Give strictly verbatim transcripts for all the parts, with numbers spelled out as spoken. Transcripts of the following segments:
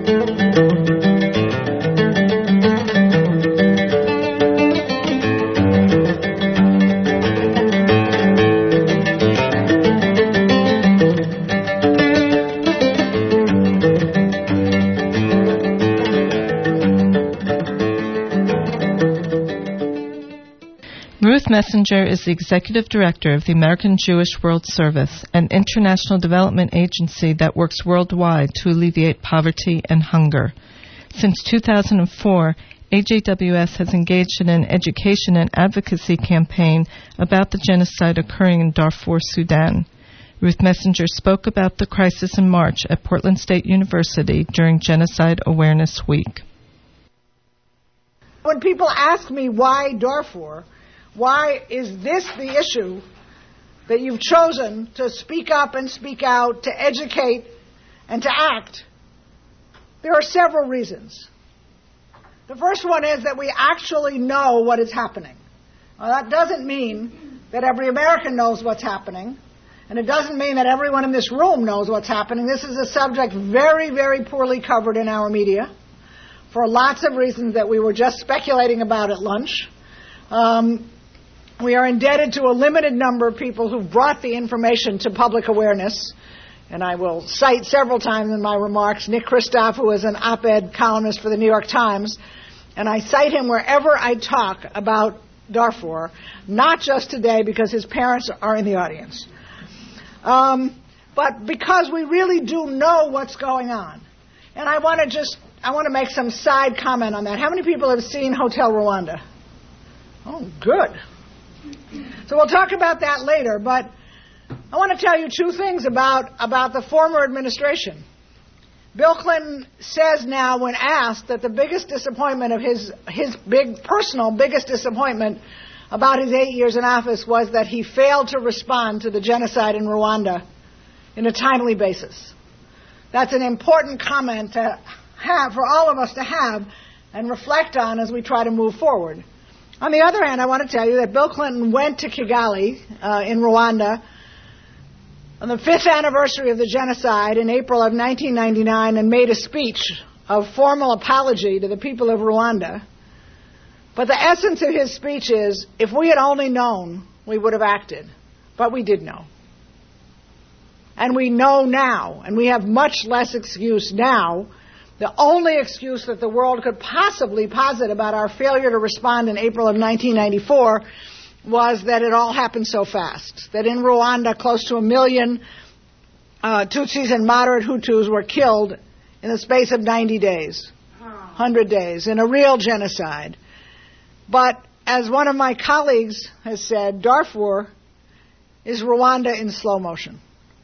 Ruth Messinger is the Executive Director of the American Jewish World Service, an international development agency that works worldwide to alleviate poverty and hunger. Since two thousand four, A J W S has engaged in an education and advocacy campaign about the genocide occurring in Darfur, Sudan. Ruth Messinger spoke about the crisis in March at Portland State University during Genocide Awareness Week. When people ask me why Darfur, why is this the issue that you've chosen to speak up and speak out, to educate and to act, there are several reasons. The first one is that we actually know what is happening. Now, that doesn't mean that every American knows what's happening, and it doesn't mean that everyone in this room knows what's happening. This is a subject very, very poorly covered in our media for lots of reasons that we were just speculating about at lunch. Um, we are indebted to a limited number of people who brought the information to public awareness. And I will cite several times in my remarks Nick Kristof, who is an op-ed columnist for the New York Times. And I cite him wherever I talk about Darfur, not just today because his parents are in the audience, um, but because we really do know what's going on. And I want to just, I want to make some side comment on that. How many people have seen Hotel Rwanda? Oh, good. So we'll talk about that later, but I want to tell you two things about, about the former administration. Bill Clinton says now, when asked, that the biggest disappointment of his, his big personal biggest disappointment about his eight years in office was that he failed to respond to the genocide in Rwanda in a timely basis. That's an important comment to have, for all of us to have and reflect on as we try to move forward. On the other hand, I want to tell you that Bill Clinton went to Kigali uh, in Rwanda on the fifth anniversary of the genocide in April of nineteen ninety-nine and made a speech of formal apology to the people of Rwanda. But the essence of his speech is, if we had only known, we would have acted. But we did know. And we know now, and we have much less excuse now. The only excuse that the world could possibly posit about our failure to respond in April of nineteen ninety-four was that it all happened so fast, that in Rwanda close to a million uh, Tutsis and moderate Hutus were killed in the space of ninety days, one hundred days, in a real genocide. But as one of my colleagues has said, Darfur is Rwanda in slow motion.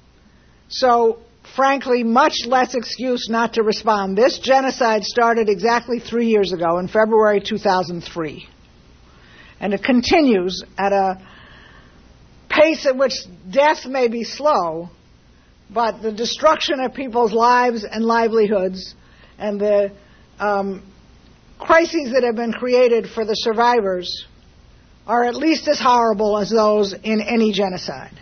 So, frankly, much less excuse not to respond. This genocide started exactly three years ago, in February two thousand three. And it continues at a pace at which death may be slow, but the destruction of people's lives and livelihoods and the um, crises that have been created for the survivors are at least as horrible as those in any genocide.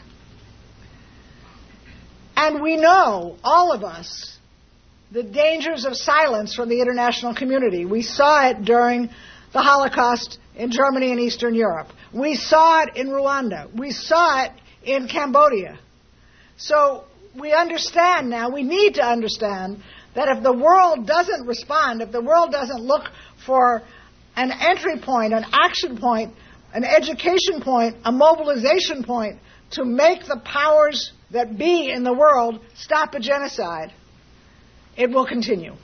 And we know, all of us, the dangers of silence from the international community. We saw it during the Holocaust in Germany and Eastern Europe. We saw it in Rwanda. We saw it in Cambodia. So we understand now, we need to understand, that if the world doesn't respond, if the world doesn't look for an entry point, an action point, an education point, a mobilization point to make the powers that be in the world stop a genocide, it will continue.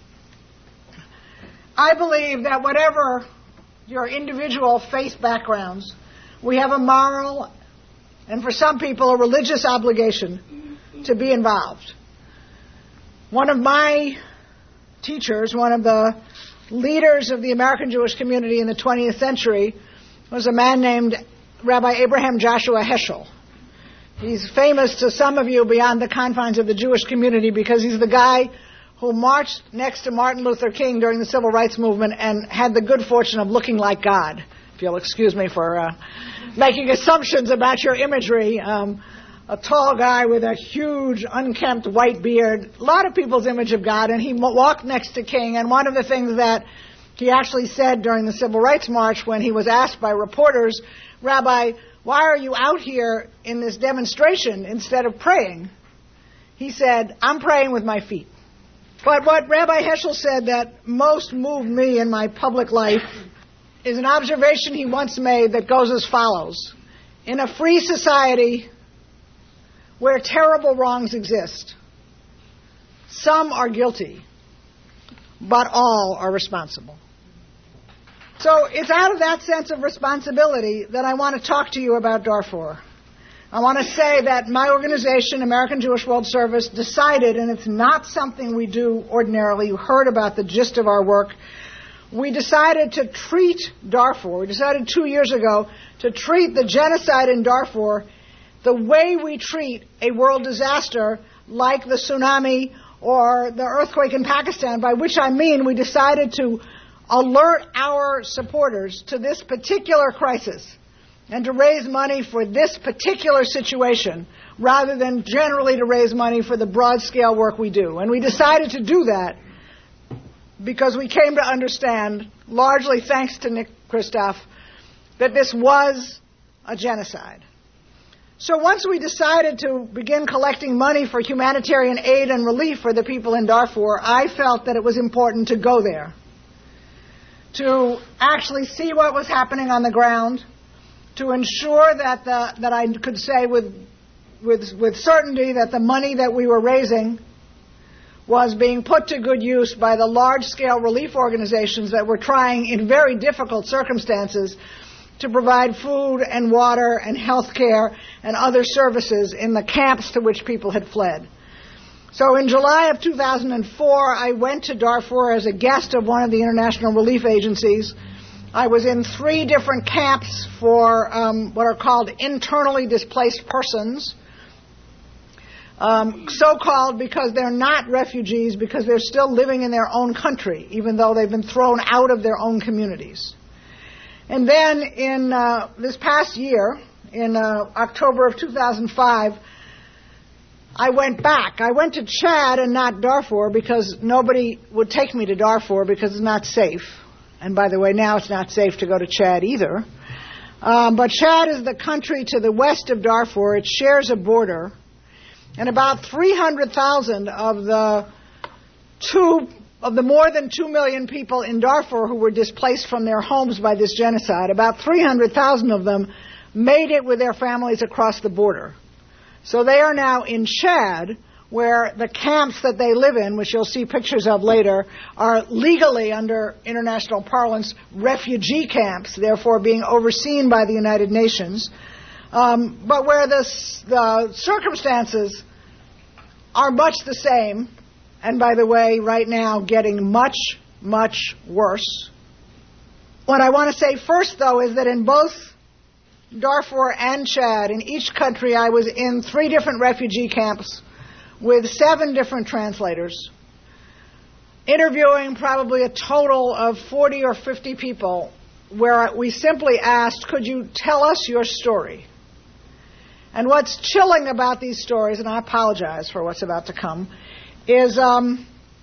I believe that whatever your individual faith backgrounds, we have a moral and for some people a religious obligation to be involved. One of my teachers, one of the leaders of the American Jewish community in the twentieth century, was a man named Rabbi Abraham Joshua Heschel. He's famous to some of you beyond the confines of the Jewish community because he's the guy who marched next to Martin Luther King during the Civil Rights Movement and had the good fortune of looking like God. If you'll excuse me for uh, making assumptions about your imagery. Um, a tall guy with a huge, unkempt white beard, a lot of people's image of God, and he walked next to King, and one of the things that he actually said during the Civil Rights March when he was asked by reporters, Rabbi, why are you out here in this demonstration instead of praying? He said, I'm praying with my feet. But what Rabbi Heschel said that most moved me in my public life is an observation he once made that goes as follows. In a free society where terrible wrongs exist, some are guilty, but all are responsible. So it's out of that sense of responsibility that I want to talk to you about Darfur. I want to say that my organization, American Jewish World Service, decided, and it's not something we do ordinarily, you heard about the gist of our work, we decided to treat Darfur, we decided two years ago to treat the genocide in Darfur the way we treat a world disaster like the tsunami or the earthquake in Pakistan, by which I mean we decided to alert our supporters to this particular crisis and to raise money for this particular situation rather than generally to raise money for the broad-scale work we do. And we decided to do that because we came to understand, largely thanks to Nick Kristof, that this was a genocide. So once we decided to begin collecting money for humanitarian aid and relief for the people in Darfur, I felt that it was important to go there, to actually see what was happening on the ground, to ensure that the, that I could say with, with, with certainty that the money that we were raising was being put to good use by the large-scale relief organizations that were trying in very difficult circumstances to provide food and water and health care and other services in the camps to which people had fled. So in July of two thousand four, I went to Darfur as a guest of one of the international relief agencies. I was in three different camps for um, what are called internally displaced persons, um, so-called because they're not refugees, because they're still living in their own country, even though they've been thrown out of their own communities. And then in uh, this past year, in uh, October of two thousand five, I went back. I went to Chad and not Darfur because nobody would take me to Darfur because it's not safe. And by the way, now it's not safe to go to Chad either. Um, but Chad is the country to the west of Darfur. It shares a border. And about three hundred thousand of the two of the more than two million people in Darfur who were displaced from their homes by this genocide, about three hundred thousand of them made it with their families across the border. So they are now in Chad, where the camps that they live in, which you'll see pictures of later, are legally, under international parlance, refugee camps, therefore being overseen by the United Nations, um, but where the, the circumstances are much the same, and by the way, right now getting much, much worse. What I want to say first, though, is that in both Darfur and Chad, in each country, I was in three different refugee camps with seven different translators, interviewing probably a total of forty or fifty people, where we simply asked, could you tell us your story? And what's chilling about these stories, and I apologize for what's about to come, is um,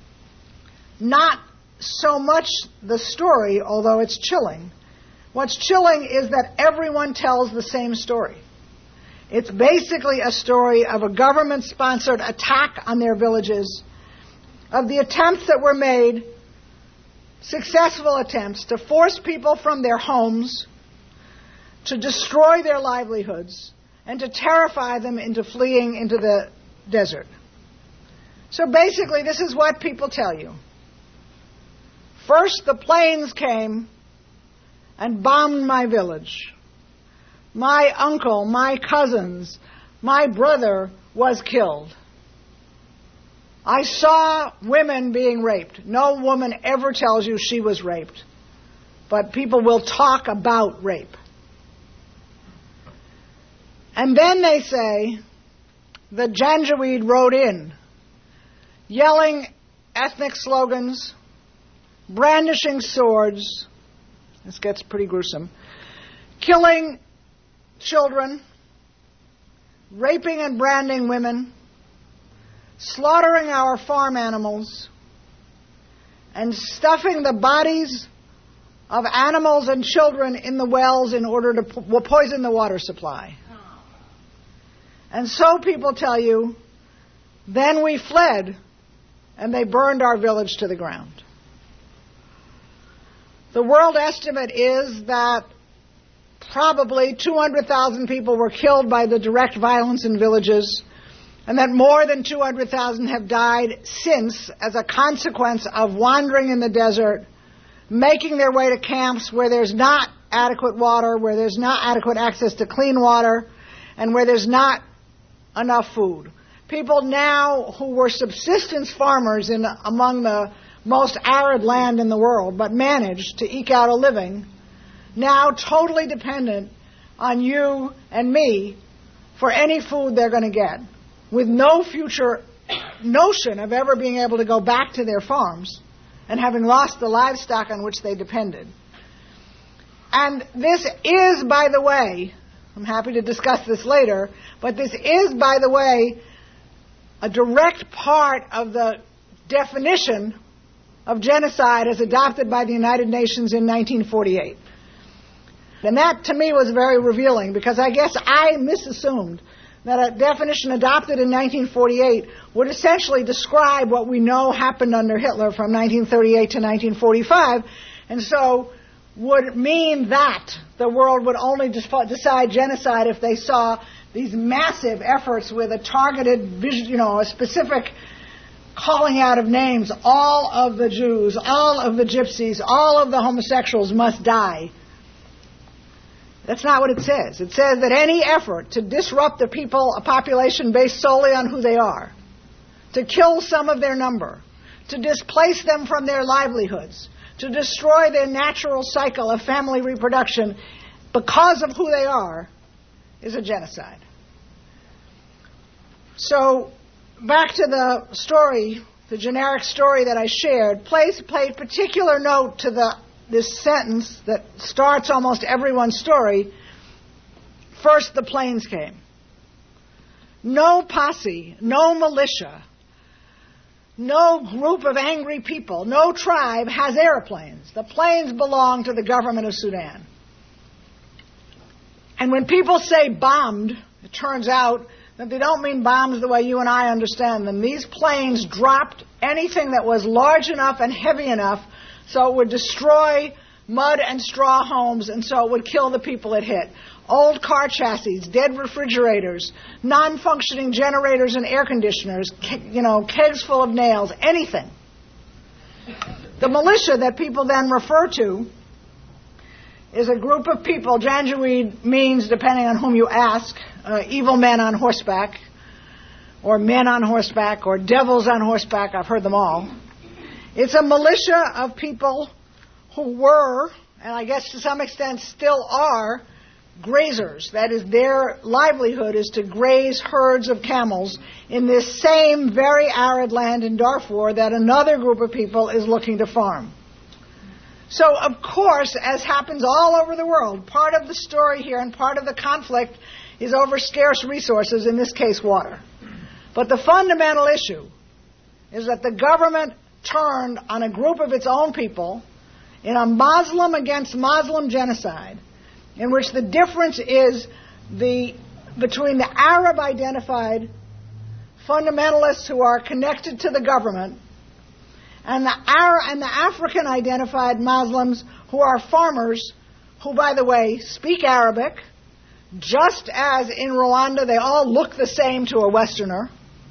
not so much the story, although it's chilling. What's chilling is that everyone tells the same story. It's basically a story of a government-sponsored attack on their villages, of the attempts that were made, successful attempts, to force people from their homes, to destroy their livelihoods, and to terrify them into fleeing into the desert. So basically, this is what people tell you. First, the planes came and bombed my village. My uncle, my cousins, my brother was killed. I saw women being raped. No woman ever tells you she was raped, but people will talk about rape. And then they say the Janjaweed rode in, yelling ethnic slogans, brandishing swords. This gets pretty gruesome. Killing children, raping and branding women, slaughtering our farm animals, and stuffing the bodies of animals and children in the wells in order to po- poison the water supply. And so people tell you, then we fled, and they burned our village to the ground. The world estimate is that probably two hundred thousand people were killed by the direct violence in villages, and that more than two hundred thousand have died since as a consequence of wandering in the desert, making their way to camps where there's not adequate water, where there's not adequate access to clean water, and where there's not enough food. People now who were subsistence farmers in among the most arid land in the world, but managed to eke out a living, now totally dependent on you and me for any food they're going to get, with no future notion of ever being able to go back to their farms and having lost the livestock on which they depended. And this is, by the way, I'm happy to discuss this later, but this is, by the way, a direct part of the definition of genocide as adopted by the United Nations in nineteen forty-eight. And that, to me, was very revealing, because I guess I misassumed that a definition adopted in nineteen forty-eight would essentially describe what we know happened under Hitler from nineteen thirty-eight to nineteen forty-five, and so would mean that the world would only decide genocide if they saw these massive efforts with a targeted, you know, a specific calling out of names. All of the Jews, all of the gypsies, all of the homosexuals must die. That's not what it says. It says that any effort to disrupt a people, a population based solely on who they are, to kill some of their number, to displace them from their livelihoods, to destroy their natural cycle of family reproduction because of who they are, is a genocide. So, back to the story, the generic story that I shared, place paid particular note to the this sentence that starts almost everyone's story. First, the planes came. No posse, no militia, no group of angry people, no tribe has airplanes. The planes belong to the government of Sudan. And when people say bombed, it turns out that they don't mean bombs the way you and I understand them. These planes dropped anything that was large enough and heavy enough so it would destroy mud and straw homes, and so it would kill the people it hit. Old car chassis, dead refrigerators, non-functioning generators and air conditioners, you know, kegs full of nails, anything. The militia that people then refer to is a group of people. Janjaweed means, depending on whom you ask, uh, evil men on horseback, or men on horseback, or devils on horseback. I've heard them all. It's a militia of people who were, and I guess to some extent still are, grazers. That is, their livelihood is to graze herds of camels in this same very arid land in Darfur that another group of people is looking to farm. So, of course, as happens all over the world, part of the story here and part of the conflict is over scarce resources, in this case water. But the fundamental issue is that the government turned on a group of its own people in a Muslim against Muslim genocide, in which the difference is the between the Arab-identified fundamentalists who are connected to the government and the Arab and the African-identified Muslims who are farmers, who, by the way, speak Arabic, just as in Rwanda they all look the same to a Westerner.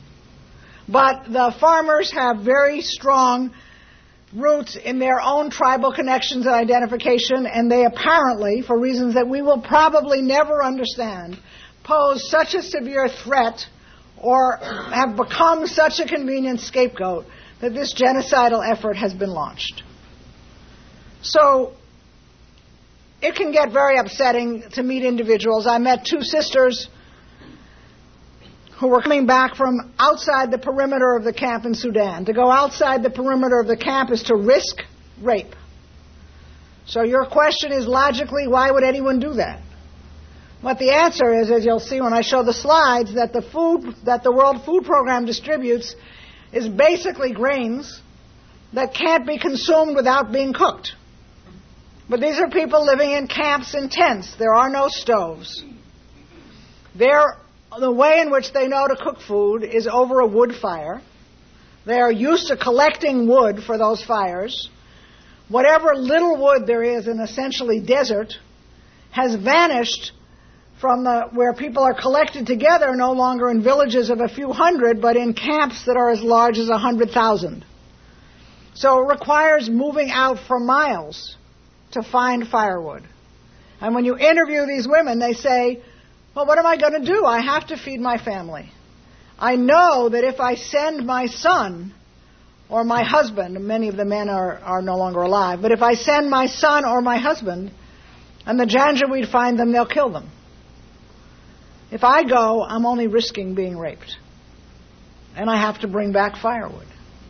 But the farmers have very strong roots in their own tribal connections and identification, and they apparently, for reasons that we will probably never understand, pose such a severe threat or have become such a convenient scapegoat that this genocidal effort has been launched. So it can get very upsetting to meet individuals. I met two sisters who were coming back from outside the perimeter of the camp in Sudan. To go outside the perimeter of the camp is to risk rape. So your question is, logically, why would anyone do that? what the answer is, as you'll see when I show the slides, that the food that the World Food Program distributes is basically grains that can't be consumed without being cooked. But these are people living in camps in tents. There are no stoves. They're, the way in which they know to cook food is over a wood fire. They are used to collecting wood for those fires. Whatever little wood there is in essentially desert has vanished from the, where people are collected together, no longer in villages of a few hundred, but in camps that are as large as a hundred thousand. So it requires moving out for miles to find firewood. And when you interview these women, they say, well, what am I going to do? I have to feed my family. I know that if I send my son or my husband, many of the men are, are no longer alive, but if I send my son or my husband and the Janjaweed find them, they'll kill them. If I go, I'm only risking being raped. And I have to bring back firewood.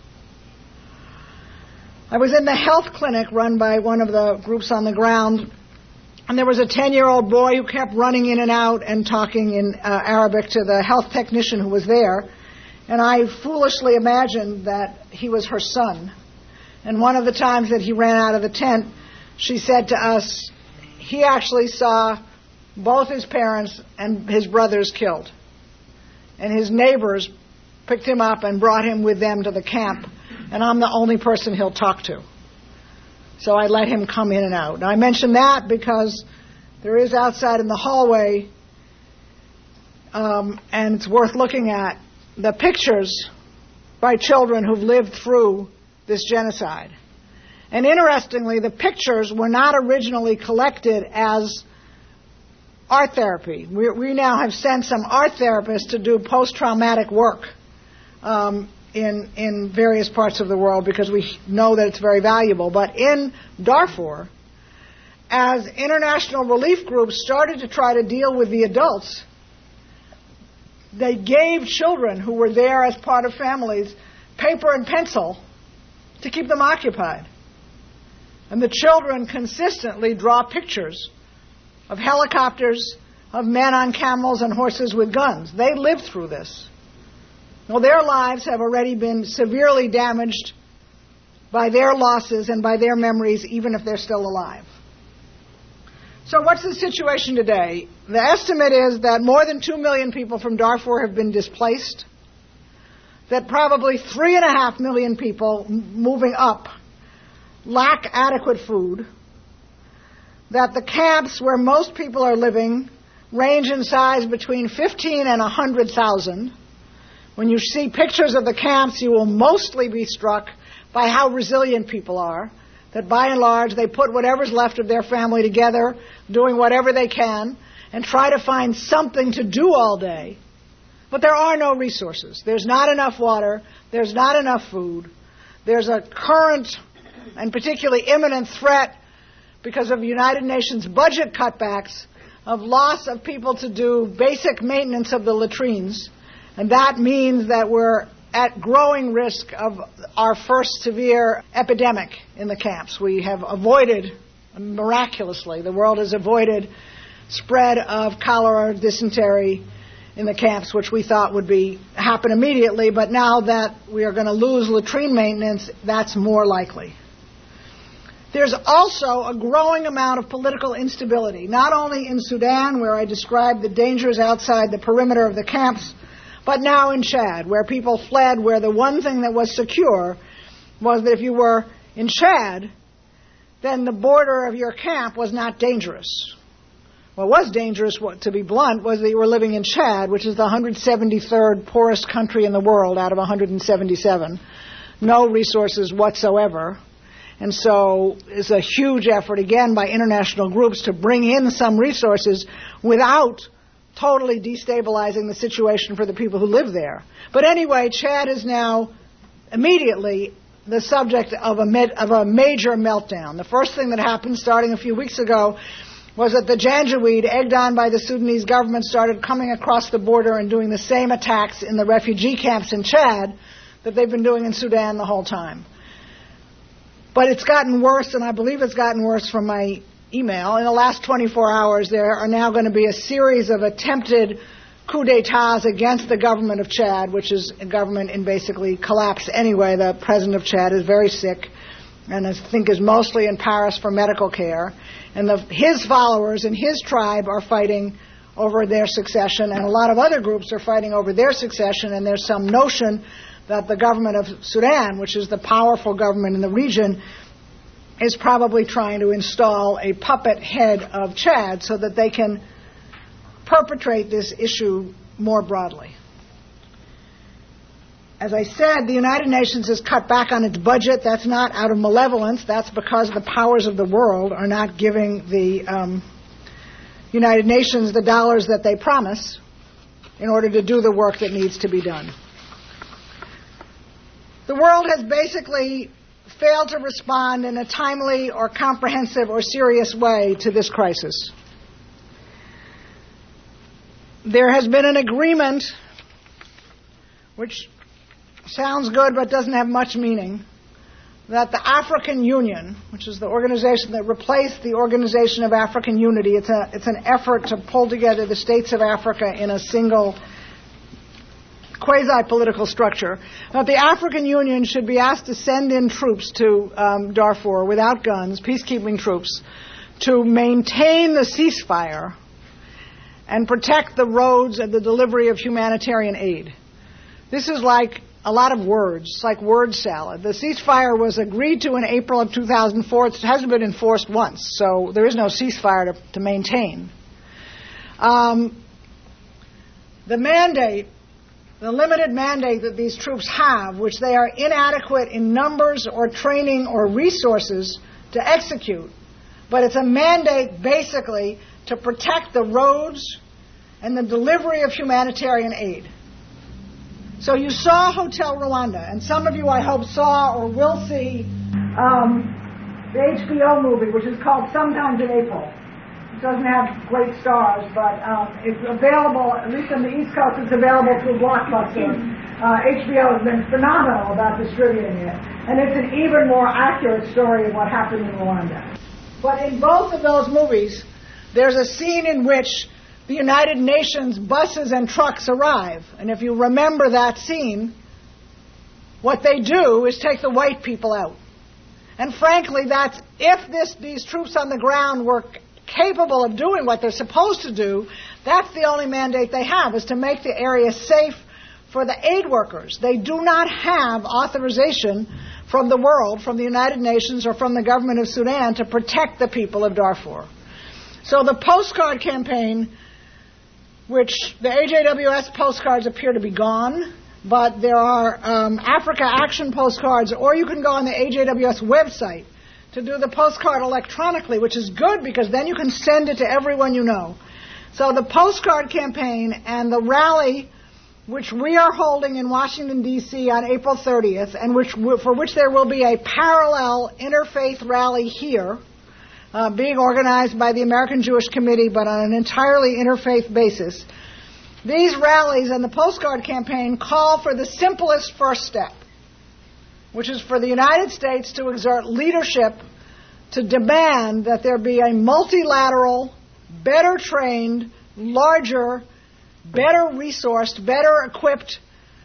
I was in the health clinic run by one of the groups on the ground, and there was a ten-year-old boy who kept running in and out and talking in uh, Arabic to the health technician who was there. And I foolishly imagined that he was her son. And one of the times that he ran out of the tent, she said to us, he actually saw both his parents and his brothers killed. And his neighbors picked him up and brought him with them to the camp. And I'm the only person he'll talk to. So I let him come in and out. And I mention that because there is outside in the hallway, um, and it's worth looking at, the pictures by children who've lived through this genocide. And interestingly, the pictures were not originally collected as art therapy. We, we now have sent some art therapists to do post-traumatic work um, in, in various parts of the world because we know that it's very valuable. But in Darfur, as international relief groups started to try to deal with the adults, they gave children who were there as part of families paper and pencil to keep them occupied. And the children consistently draw pictures of helicopters, of men on camels and horses with guns. They lived through this. Well, their lives have already been severely damaged by their losses and by their memories, even if they're still alive. So what's the situation today? The estimate is that more than two million people from Darfur have been displaced, that probably three and a half million people moving up lack adequate food, that the camps where most people are living range in size between fifteen and one hundred thousand. When you see pictures of the camps, you will mostly be struck by how resilient people are, that by and large they put whatever's left of their family together, doing whatever they can, and try to find something to do all day. But there are no resources. There's not enough water. There's not enough food. There's a current and particularly imminent threat because of United Nations budget cutbacks of loss of people to do basic maintenance of the latrines. And that means that we're at growing risk of our first severe epidemic in the camps. We have avoided, miraculously, the world has avoided spread of cholera, dysentery in the camps, which we thought would be happen immediately. But now that we are going to lose latrine maintenance, that's more likely. There's also a growing amount of political instability, not only in Sudan, where I described the dangers outside the perimeter of the camps, but now in Chad, where people fled, where the one thing that was secure was that if you were in Chad, then the border of your camp was not dangerous. What was dangerous, to be blunt, was that you were living in Chad, which is the one hundred seventy-third poorest country in the world out of one hundred seventy-seven. No resources whatsoever. And so it's a huge effort, again, by international groups to bring in some resources without totally destabilizing the situation for the people who live there. But anyway, Chad is now immediately the subject of a, med- of a major meltdown. The first thing that happened starting a few weeks ago was that the Janjaweed, egged on by the Sudanese government, started coming across the border and doing the same attacks in the refugee camps in Chad that they've been doing in Sudan the whole time. But it's gotten worse, and I believe it's gotten worse from my email, in the last twenty-four hours, there are now going to be a series of attempted coups d'etats against the government of Chad, which is a government in basically collapse anyway. The president of Chad is very sick and I think is mostly in Paris for medical care. And the, his followers and his tribe are fighting over their succession, and a lot of other groups are fighting over their succession, and there's some notion that the government of Sudan, which is the powerful government in the region, is probably trying to install a puppet head of Chad so that they can perpetrate this issue more broadly. As I said, the United Nations has cut back on its budget. That's not out of malevolence. That's because the powers of the world are not giving the um, United Nations the dollars that they promise in order to do the work that needs to be done. The world has basically failed to respond in a timely or comprehensive or serious way to this crisis. There has been an agreement, which sounds good but doesn't have much meaning, that the African Union, which is the organization that replaced the Organization of African Unity, it's a it's an effort to pull together the states of Africa in a single quasi-political structure, that the African Union should be asked to send in troops to um, Darfur without guns, peacekeeping troops, to maintain the ceasefire and protect the roads and the delivery of humanitarian aid. This is like a lot of words. It's like word salad. The ceasefire was agreed to in April of two thousand four. It hasn't been enforced once, so there is no ceasefire to, to maintain. Um, the mandate, the limited mandate that these troops have, which they are inadequate in numbers or training or resources to execute, but it's a mandate basically to protect the roads and the delivery of humanitarian aid. So you saw Hotel Rwanda, and some of you, I hope, saw or will see um, the H B O movie, which is called Sometimes in April. It doesn't have great stars, but um, it's available, at least on the East Coast, it's available through Blockbuster. Uh, H B O has been phenomenal about distributing it, and it's an even more accurate story of what happened in Rwanda. But in both of those movies, there's a scene in which the United Nations buses and trucks arrive. And if you remember that scene, what they do is take the white people out. And frankly, that's, if this, these troops on the ground were capable of doing what they're supposed to do, that's the only mandate they have, is to make the area safe for the aid workers. They do not have authorization from the world, from the United Nations or from the government of Sudan, to protect the people of Darfur. So the postcard campaign, which the A J W S postcards appear to be gone, but there are um, Africa Action postcards, or you can go on the A J W S website to do the postcard electronically, which is good because then you can send it to everyone you know. So the postcard campaign and the rally, which we are holding in Washington, D C on April thirtieth, and which for which there will be a parallel interfaith rally here, Uh, being organized by the American Jewish Committee, but on an entirely interfaith basis. These rallies and the postcard campaign call for the simplest first step, which is for the United States to exert leadership to demand that there be a multilateral, better trained, larger, better resourced, better equipped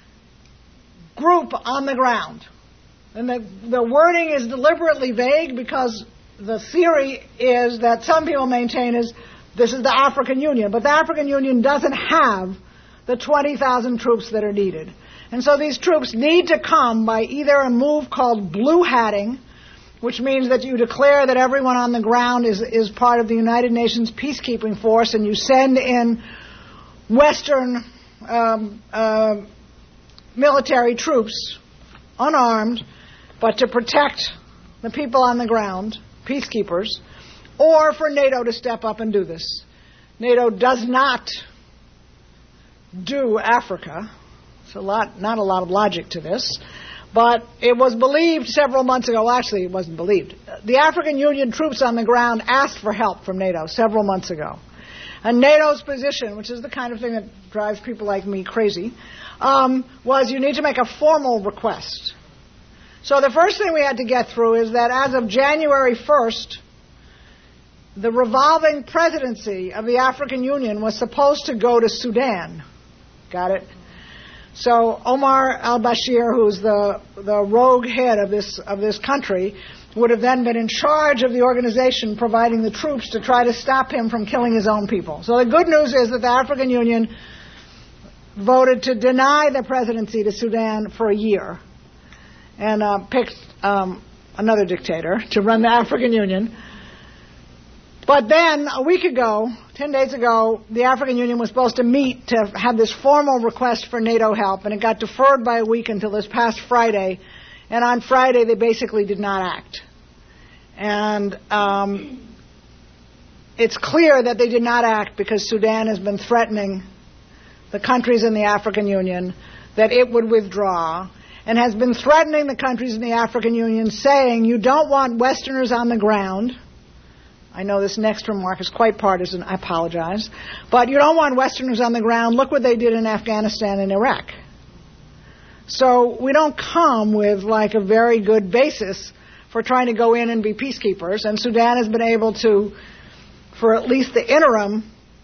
group on the ground. And the, the wording is deliberately vague because the theory is that some people maintain is this is the African Union, but the African Union doesn't have the twenty thousand troops that are needed. And so these troops need to come by either a move called blue hatting, which means that you declare that everyone on the ground is, is part of the United Nations peacekeeping force, and you send in Western um, uh, military troops, unarmed, but to protect the people on the ground, peacekeepers, or for NATO to step up and do this. NATO does not do Africa. It's a lot, not a lot of logic to this, but it was believed several months ago, well, actually it wasn't believed, the African Union troops on the ground asked for help from NATO several months ago. And NATO's position, which is the kind of thing that drives people like me crazy, um, was you need to make a formal request. So the first thing we had to get through is that as of January first, the revolving presidency of the African Union was supposed to go to Sudan. Got it? So Omar al-Bashir, who's the, the rogue head of this, of this country, would have then been in charge of the organization providing the troops to try to stop him from killing his own people. So the good news is that the African Union voted to deny the presidency to Sudan for a year and uh, picked um, another dictator to run the African Union. But then, a week ago, ten days ago, the African Union was supposed to meet to have this formal request for NATO help, and it got deferred by a week until this past Friday. And on Friday, they basically did not act. And um, it's clear that they did not act because Sudan has been threatening the countries in the African Union that it would withdraw, and has been threatening the countries in the African Union, saying, you don't want Westerners on the ground. I know this next remark is quite partisan, I apologize. But you don't want Westerners on the ground. Look what they did in Afghanistan and Iraq. So we don't come with like a very good basis for trying to go in and be peacekeepers. And Sudan has been able to, for at least the interim,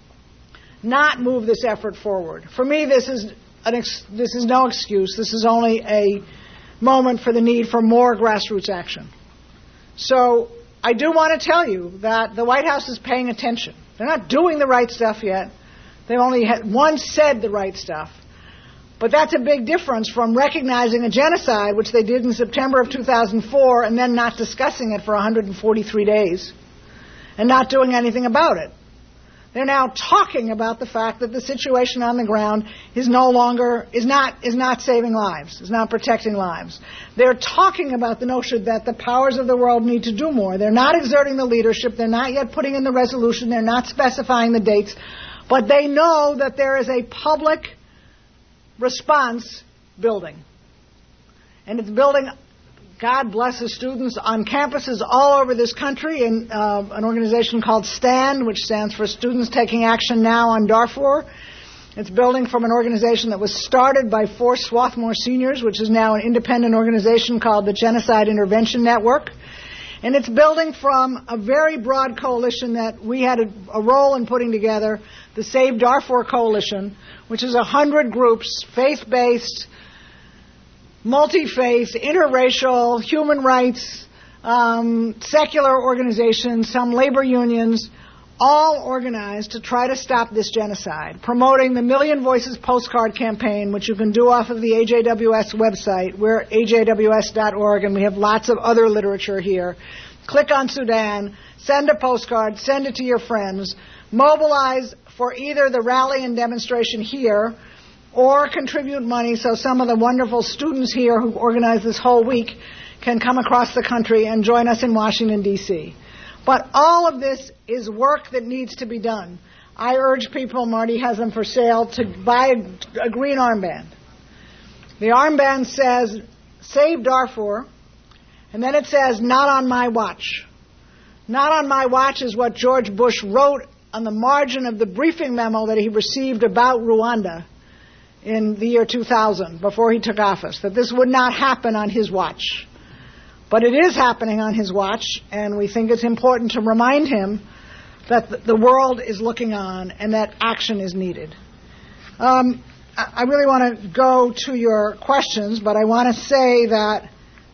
not move this effort forward. For me, this is an ex- this is no excuse. This is only a moment for the need for more grassroots action. So I do want to tell you that the White House is paying attention. They're not doing the right stuff yet. They've only had once said the right stuff. But that's a big difference from recognizing a genocide, which they did in September of two thousand four, and then not discussing it for one hundred forty-three days and not doing anything about it. They're now talking about the fact that the situation on the ground is no longer, is not, is not saving lives, is not protecting lives. They're talking about the notion that the powers of the world need to do more. They're not exerting the leadership. They're not yet putting in the resolution. They're not specifying the dates. But they know that there is a public response building. And it's building, God bless the students, on campuses all over this country in uh, an organization called STAND, which stands for Students Taking Action Now on Darfur. It's building from an organization that was started by four Swarthmore seniors, which is now an independent organization called the Genocide Intervention Network. And it's building from a very broad coalition that we had a, a role in putting together, the Save Darfur Coalition, which is one hundred groups, faith-based, multi-faith, interracial, human rights, um, secular organizations, some labor unions, all organized to try to stop this genocide, promoting the Million Voices postcard campaign, which you can do off of the A J W S website. We're A J W S dot org, and we have lots of other literature here. Click on Sudan, send a postcard, send it to your friends, mobilize for either the rally and demonstration here, or contribute money so some of the wonderful students here who organized this whole week can come across the country and join us in Washington, D C But all of this is work that needs to be done. I urge people, Marty has them for sale, to buy a, a green armband. The armband says, Save Darfur, and then it says, not on my watch. Not on my watch is what George Bush wrote on the margin of the briefing memo that he received about Rwanda in the year two thousand, before he took office, that this would not happen on his watch. But it is happening on his watch, and we think it's important to remind him that the world is looking on and that action is needed. Um, I really want to go to your questions, but I want to say that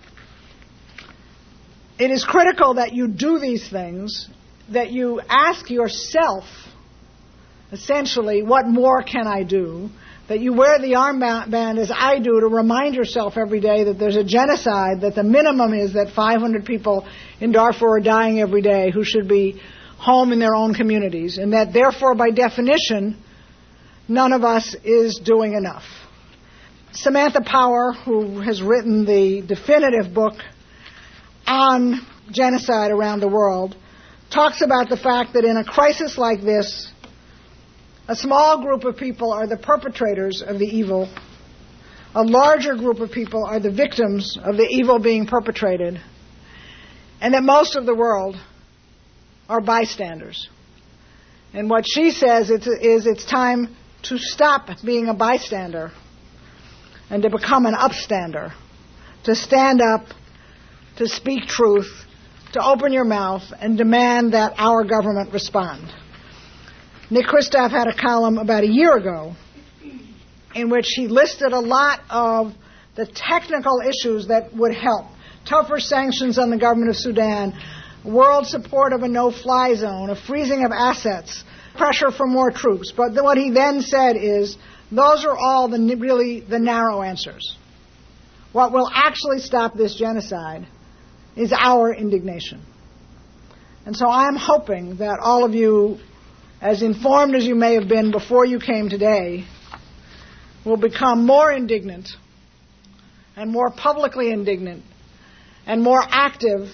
it is critical that you do these things, that you ask yourself, essentially, what more can I do? That you wear the armband, as I do, to remind yourself every day that there's a genocide, that the minimum is that five hundred people in Darfur are dying every day who should be home in their own communities, and that therefore, by definition, none of us is doing enough. Samantha Power, who has written the definitive book on genocide around the world, talks about the fact that in a crisis like this, a small group of people are the perpetrators of the evil. A larger group of people are the victims of the evil being perpetrated. And that most of the world are bystanders. And what she says is, is it's time to stop being a bystander and to become an upstander. To stand up, to speak truth, to open your mouth and demand that our government respond. Nick Kristof had a column about a year ago in which he listed a lot of the technical issues that would help. Tougher sanctions on the government of Sudan, world support of a no-fly zone, a freezing of assets, pressure for more troops. But what he then said is, those are all the really the narrow answers. What will actually stop this genocide is our indignation. And so I'm hoping that all of you, as informed as you may have been before you came today, will become more indignant and more publicly indignant and more active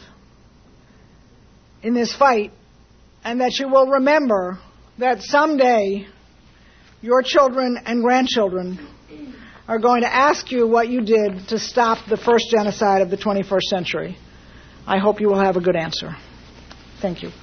in this fight, and that you will remember that someday your children and grandchildren are going to ask you what you did to stop the first genocide of the twenty-first century. I hope you will have a good answer. Thank you.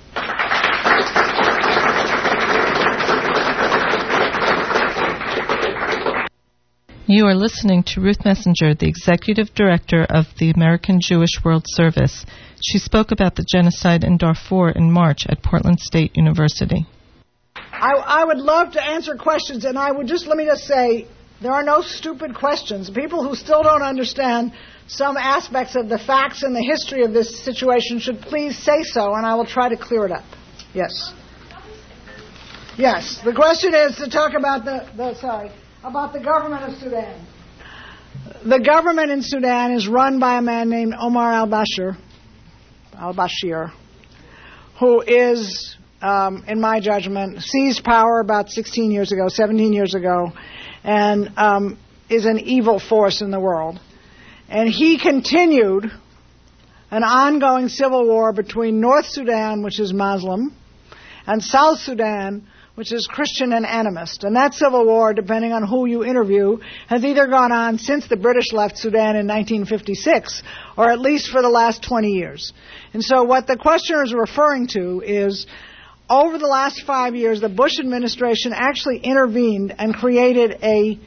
You are listening to Ruth Messinger, the Executive Director of the American Jewish World Service. She spoke about the genocide in Darfur in March at Portland State University. I, I would love to answer questions, and I would just, let me just say, there are no stupid questions. People who still don't understand some aspects of the facts and the history of this situation should please say so, and I will try to clear it up. Yes. Yes. The question is to talk about the, the sorry, about the government of Sudan. The government in Sudan is run by a man named Omar al-Bashir, al-Bashir, who is, um, in my judgment, seized power about sixteen years ago, seventeen years ago, and um, is an evil force in the world. And he continued an ongoing civil war between North Sudan, which is Muslim, and South Sudan, which is Christian and animist. And that civil war, depending on who you interview, has either gone on since the British left Sudan in nineteen fifty-six, or at least for the last twenty years. And so what the questioner is referring to is, over the last five years, the Bush administration actually intervened and created a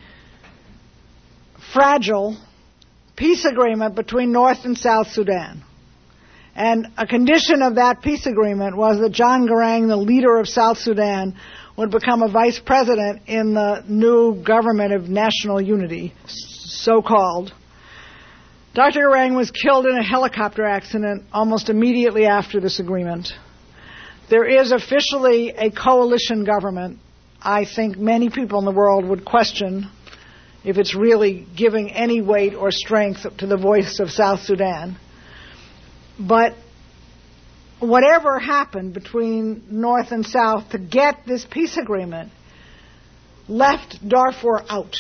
fragile peace agreement between North and South Sudan. And a condition of that peace agreement was that John Garang, the leader of South Sudan, would become a vice president in the new government of national unity, so-called. Doctor Garang was killed in a helicopter accident almost immediately after this agreement. There is officially a coalition government. I think many people in the world would question if it's really giving any weight or strength to the voice of South Sudan. But whatever happened between North and South to get this peace agreement left Darfur out.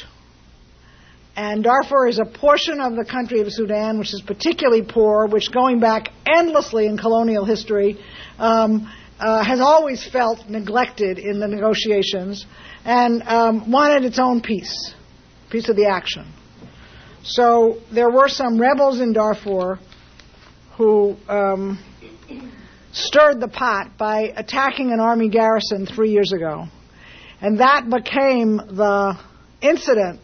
And Darfur is a portion of the country of Sudan which is particularly poor, which going back endlessly in colonial history um, uh, has always felt neglected in the negotiations and um, wanted its own peace, peace of the action. So there were some rebels in Darfur who um, stirred the pot by attacking an army garrison three years ago. And that became the incident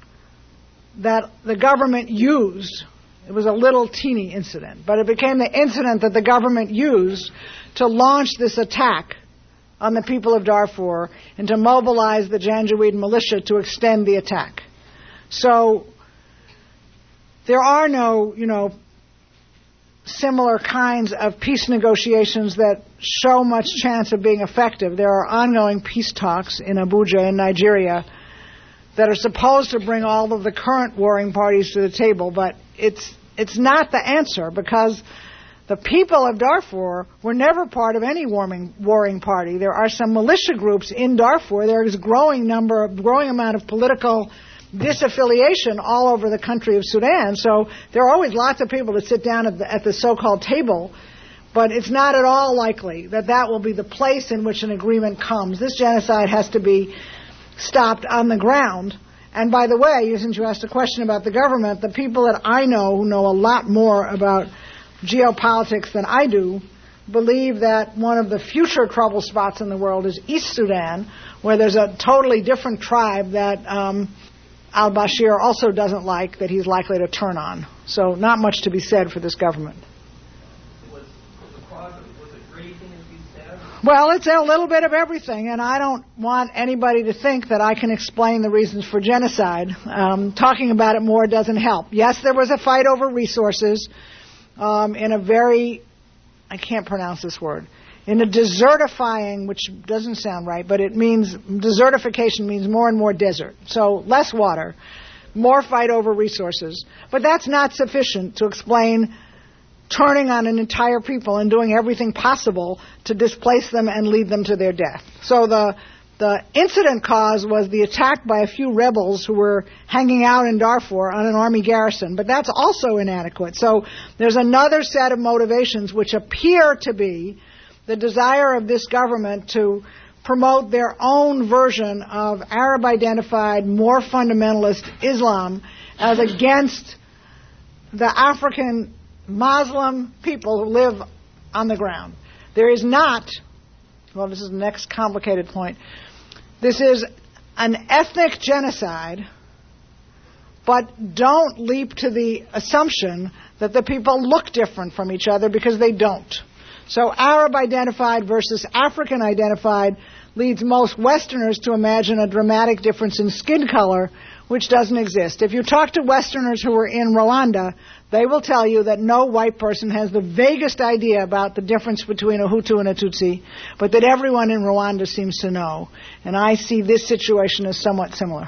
that the government used. It was a little teeny incident, but it became the incident that the government used to launch this attack on the people of Darfur and to mobilize the Janjaweed militia to extend the attack. So there are no, you know, similar kinds of peace negotiations that show much chance of being effective. There are ongoing peace talks in Abuja in Nigeria that are supposed to bring all of the current warring parties to the table, but it's it's not the answer because the people of Darfur were never part of any warring, warring party. There are some militia groups in Darfur. There is a growing number, growing amount of political disaffiliation all over the country of Sudan. So there are always lots of people that sit down at the, at the so-called table, but it's not at all likely that that will be the place in which an agreement comes. This genocide has to be stopped on the ground. And by the way, since you asked a question about the government, the people that I know who know a lot more about geopolitics than I do believe that one of the future trouble spots in the world is East Sudan, where there's a totally different tribe that um, al-Bashir also doesn't like, that he's likely to turn on. So not much to be said for this government. Was Well, it's a little bit of everything, and I don't want anybody to think that I can explain the reasons for genocide. Um, talking about it more doesn't help. Yes, there was a fight over resources um, in a very, I can't pronounce this word, in a desertifying, which doesn't sound right, but it means, desertification means more and more desert. So less water, more fight over resources. But that's not sufficient to explain turning on an entire people and doing everything possible to displace them and lead them to their death. So the the incident cause was the attack by a few rebels who were hanging out in Darfur on an army garrison, but that's also inadequate. So there's another set of motivations which appear to be the desire of this government to promote their own version of Arab-identified, more fundamentalist Islam as against the African Muslim people who live on the ground. There is not, well, this is the next complicated point, this is an ethnic genocide, but don't leap to the assumption that the people look different from each other, because they don't. So Arab-identified versus African-identified leads most Westerners to imagine a dramatic difference in skin color, which doesn't exist. If you talk to Westerners who are in Rwanda, they will tell you that no white person has the vaguest idea about the difference between a Hutu and a Tutsi, but that everyone in Rwanda seems to know. And I see this situation as somewhat similar.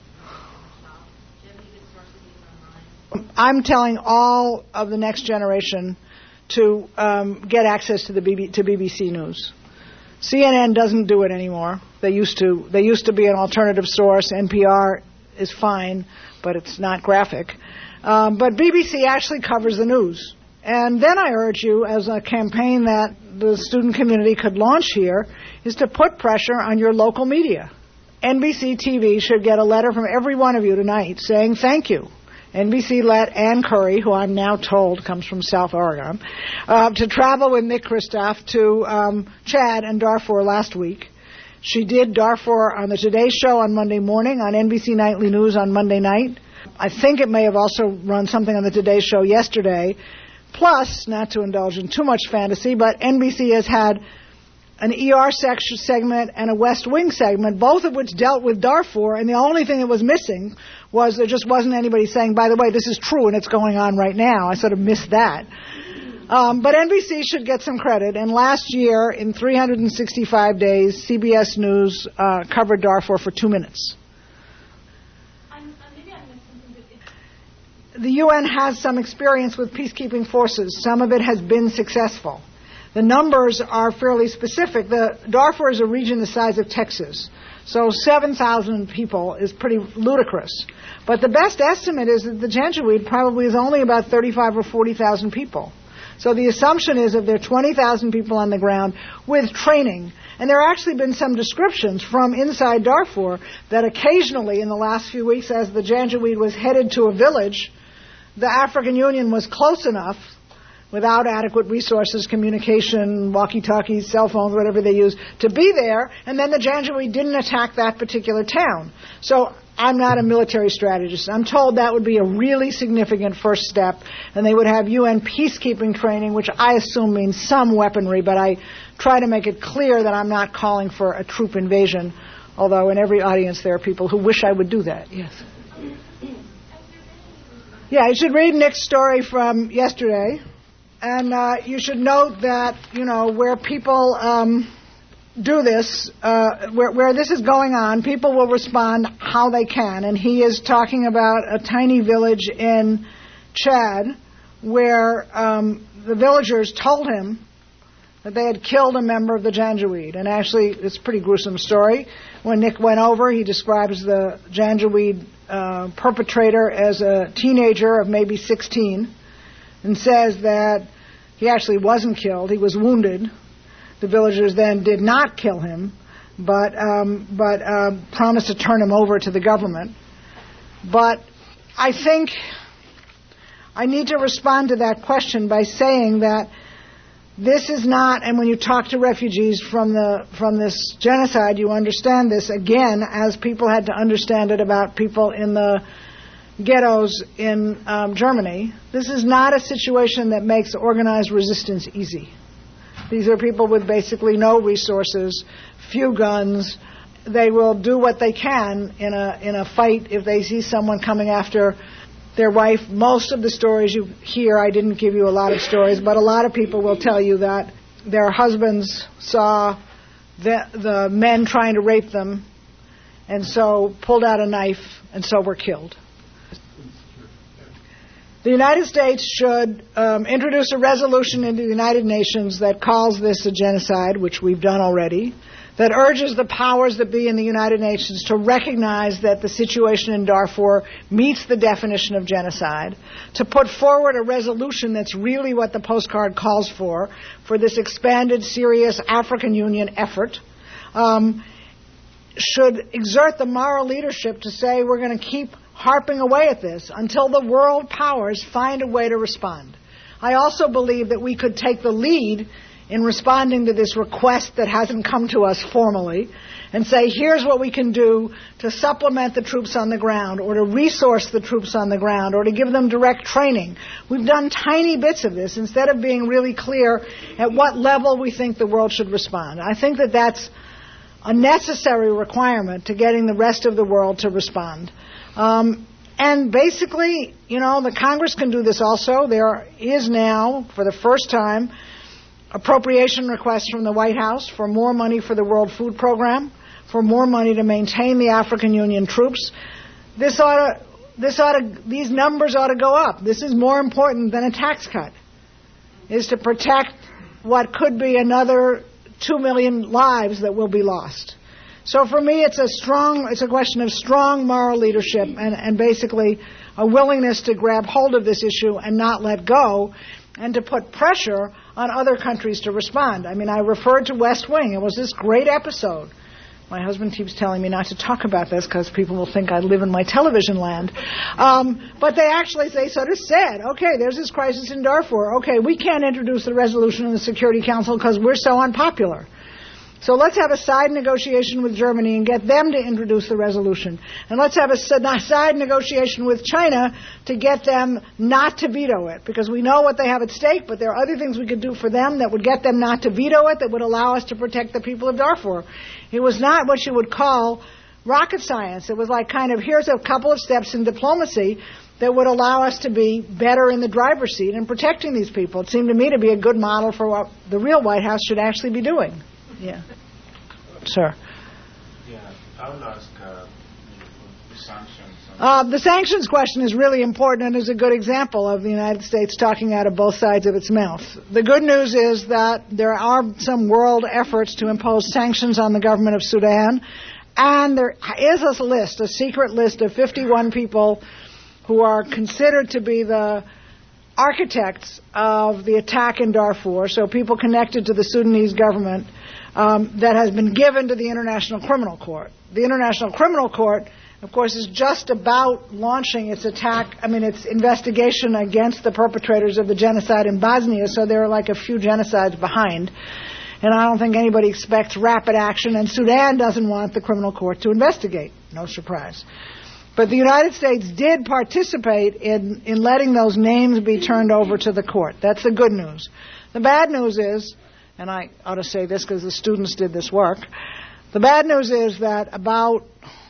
I'm telling all of the next generation to um, get access to the B B, to B B C News. C N N doesn't do it anymore. They used to. They used to be an alternative source. N P R is fine, but it's not graphic. Um, but B B C actually covers the news. And then I urge you, as a campaign that the student community could launch here, is to put pressure on your local media. N B C T V should get a letter from every one of you tonight saying thank you. N B C let Ann Curry, who I'm now told comes from South Oregon, uh, to travel with Nick Kristof to um, Chad and Darfur last week. She did Darfur on the Today Show on Monday morning, on N B C Nightly News on Monday night. I think it may have also run something on the Today Show yesterday. Plus, not to indulge in too much fantasy, but N B C has had an E R section segment and a West Wing segment, both of which dealt with Darfur, and the only thing that was missing was there just wasn't anybody saying, by the way, this is true and it's going on right now. I sort of missed that. Um, but N B C should get some credit. And last year, in three hundred sixty-five days, C B S News uh, covered Darfur for two minutes. The U N has some experience with peacekeeping forces. Some of it has been successful. The numbers are fairly specific. The Darfur is a region the size of Texas. So seven thousand people is pretty ludicrous. But the best estimate is that the Janjaweed probably is only about thirty-five or forty thousand people. So the assumption is that there are twenty thousand people on the ground with training. And there have actually been some descriptions from inside Darfur that occasionally in the last few weeks, as the Janjaweed was headed to a village, the African Union was close enough, without adequate resources, communication, walkie-talkies, cell phones, whatever they use, to be there, and then the Janjaweed didn't attack that particular town. So I'm not a military strategist. I'm told that would be a really significant first step, and they would have U N peacekeeping training, which I assume means some weaponry, but I try to make it clear that I'm not calling for a troop invasion, although in every audience there are people who wish I would do that. Yes. Yeah, you should read Nick's story from yesterday. And uh, you should note that, you know, where people um, do this, uh, where, where this is going on, people will respond how they can. And he is talking about a tiny village in Chad where um, the villagers told him that they had killed a member of the Janjaweed. And actually, it's a pretty gruesome story. When Nick went over, he describes the Janjaweed uh, perpetrator as a teenager of maybe sixteen. And says that he actually wasn't killed. He was wounded. The villagers then did not kill him, but um, but uh, promised to turn him over to the government. But I think I need to respond to that question by saying that this is not, and when you talk to refugees from the from this genocide, you understand this again, as people had to understand it about people in the ghettos in um, Germany. This is not a situation that makes organized resistance easy. These are people with basically no resources, few guns. They will do what they can in a in a fight if they see someone coming after their wife. Most of the stories you hear, I didn't give you a lot of stories, but a lot of people will tell you that their husbands saw the, the men trying to rape them, and so pulled out a knife, and so were killed. The United States should um, introduce a resolution into the United Nations that calls this a genocide, which we've done already, that urges the powers that be in the United Nations to recognize that the situation in Darfur meets the definition of genocide, to put forward a resolution that's really what the postcard calls for, for this expanded, serious African Union effort, um, should exert the moral leadership to say we're going to keep harping away at this until the world powers find a way to respond. I also believe that we could take the lead in responding to this request that hasn't come to us formally and say, here's what we can do to supplement the troops on the ground or to resource the troops on the ground or to give them direct training. We've done tiny bits of this instead of being really clear at what level we think the world should respond. I think that that's a necessary requirement to getting the rest of the world to respond. Um, and basically, you know, the Congress can do this also. There is now, for the first time, appropriation requests from the White House for more money for the World Food Program, for more money to maintain the African Union troops. This ought to, this ought to, these numbers ought to go up. This is more important than a tax cut, is to protect what could be another two million lives that will be lost. So for me, it's a strong, it's a question of strong moral leadership and, and basically a willingness to grab hold of this issue and not let go, and to put pressure on other countries to respond. I mean, I referred to West Wing. It was this great episode. My husband keeps telling me not to talk about this because people will think I live in my television land. Um, but they actually, they sort of said, okay, there's this crisis in Darfur. Okay, we can't introduce the resolution in the Security Council because we're so unpopular. So let's have a side negotiation with Germany and get them to introduce the resolution. And let's have a side negotiation with China to get them not to veto it, because we know what they have at stake, but there are other things we could do for them that would get them not to veto it, that would allow us to protect the people of Darfur. It was not what you would call rocket science. It was like kind of, here's a couple of steps in diplomacy that would allow us to be better in the driver's seat in protecting these people. It seemed to me to be a good model for what the real White House should actually be doing. Yeah. Sir. Yeah, I would ask uh, the sanctions. Uh, the sanctions question is really important and is a good example of the United States talking out of both sides of its mouth. The good news is that there are some world efforts to impose sanctions on the government of Sudan, and there is a list, a secret list of fifty-one people who are considered to be the architects of the attack in Darfur, so people connected to the Sudanese government, um, that has been given to the International Criminal Court. The International Criminal Court, of course, is just about launching its attack, I mean, its investigation against the perpetrators of the genocide in Bosnia, so there are like a few genocides behind. And I don't think anybody expects rapid action, and Sudan doesn't want the criminal court to investigate. No surprise. But the United States did participate in, in letting those names be turned over to the court. That's the good news. The bad news is, and I ought to say this because the students did this work, the bad news is that about,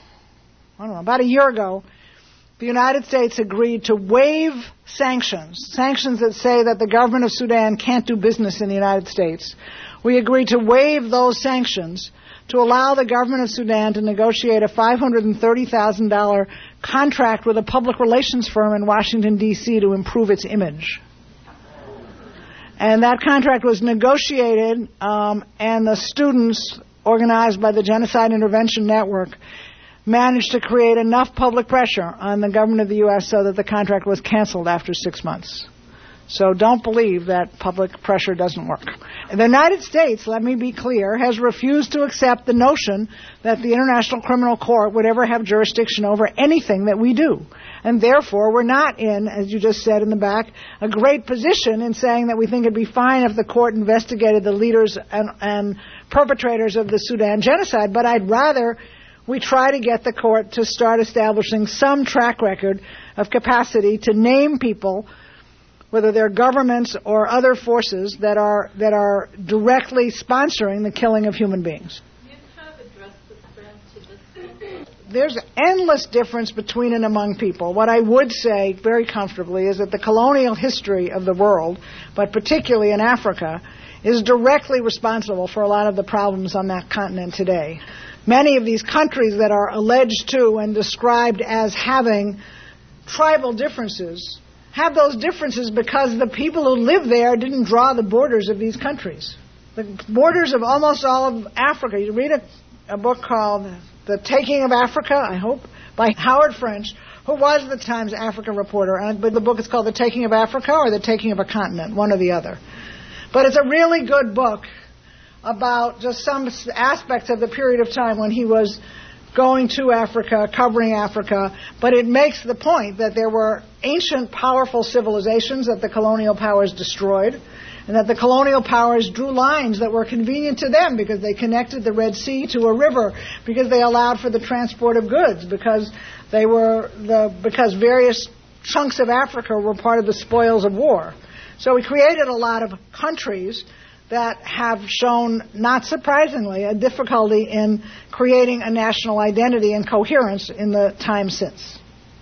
I don't know, about a year ago, the United States agreed to waive sanctions, sanctions that say that the government of Sudan can't do business in the United States. We agreed to waive those sanctions to allow the government of Sudan to negotiate a five hundred thirty thousand dollars contract with a public relations firm in Washington, D C to improve its image. And that contract was negotiated, um, and the students organized by the Genocide Intervention Network managed to create enough public pressure on the government of the U S so that the contract was canceled after six months. So don't believe that public pressure doesn't work. The United States, let me be clear, has refused to accept the notion that the International Criminal Court would ever have jurisdiction over anything that we do. And therefore, we're not in, as you just said in the back, a great position in saying that we think it'd be fine if the court investigated the leaders and, and perpetrators of the Sudan genocide. But I'd rather we try to get the court to start establishing some track record of capacity to name people whether they're governments or other forces that are that are directly sponsoring the killing of human beings. You have addressed this threat to this. There's endless difference between and among people. What I would say very comfortably is that the colonial history of the world, but particularly in Africa, is directly responsible for a lot of the problems on that continent today. Many of these countries that are alleged to and described as having tribal differences have those differences because the people who live there didn't draw the borders of these countries. The borders of almost all of Africa. You read a, a book called The Taking of Africa, I hope, by Howard French, who was the Times Africa reporter. And, but the book is called The Taking of Africa or The Taking of a Continent, one or the other. But it's a really good book about just some aspects of the period of time when he was going to Africa, covering Africa, but it makes the point that there were ancient, powerful civilizations that the colonial powers destroyed, and that the colonial powers drew lines that were convenient to them because they connected the Red Sea to a river, because they allowed for the transport of goods, because they were the because various chunks of Africa were part of the spoils of war. So we created a lot of countries that have shown, not surprisingly, a difficulty in creating a national identity and coherence in the time since.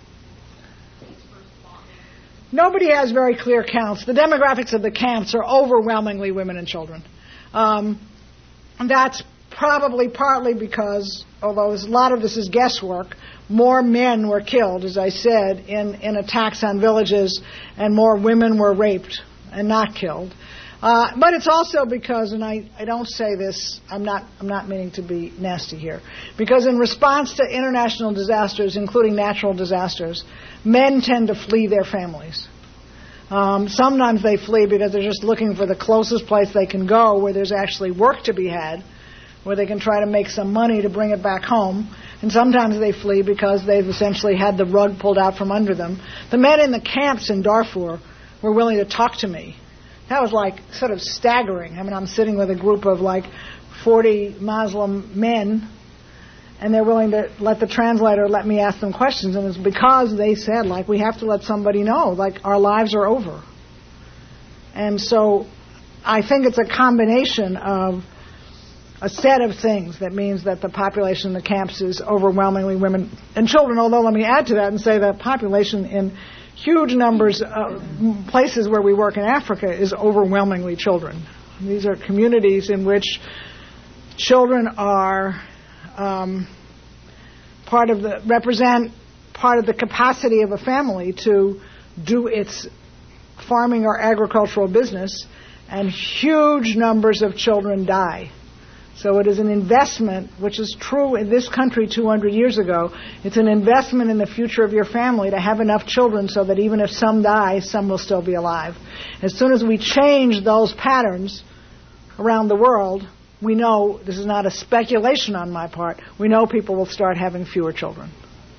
Nobody has very clear counts. The demographics of the camps are overwhelmingly women and children. Um, and that's probably partly because, although a lot of this is guesswork, more men were killed, as I said, in, in attacks on villages, and more women were raped and not killed. Uh, but it's also because, and I, I don't say this, I'm not I'm not meaning to be nasty here, because in response to international disasters, including natural disasters, men tend to flee their families. Um, sometimes they flee because they're just looking for the closest place they can go where there's actually work to be had, where they can try to make some money to bring it back home. And sometimes they flee because they've essentially had the rug pulled out from under them. The men in the camps in Darfur were willing to talk to me. That was like sort of staggering. I mean, I'm sitting with a group of like forty Muslim men, and they're willing to let the translator let me ask them questions. And it's because they said, like, we have to let somebody know, like, our lives are over. And so I think it's a combination of a set of things that means that the population in the camps is overwhelmingly women and children. Although let me add to that and say that population in huge numbers of places where we work in Africa is overwhelmingly children. These are communities in which children are um, part of the represent part of the capacity of a family to do its farming or agricultural business, and huge numbers of children die. So it is an investment, which is true in this country two hundred years ago. It's an investment in the future of your family to have enough children so that even if some die, some will still be alive. As soon as we change those patterns around the world, we know, this is not a speculation on my part, we know people will start having fewer children.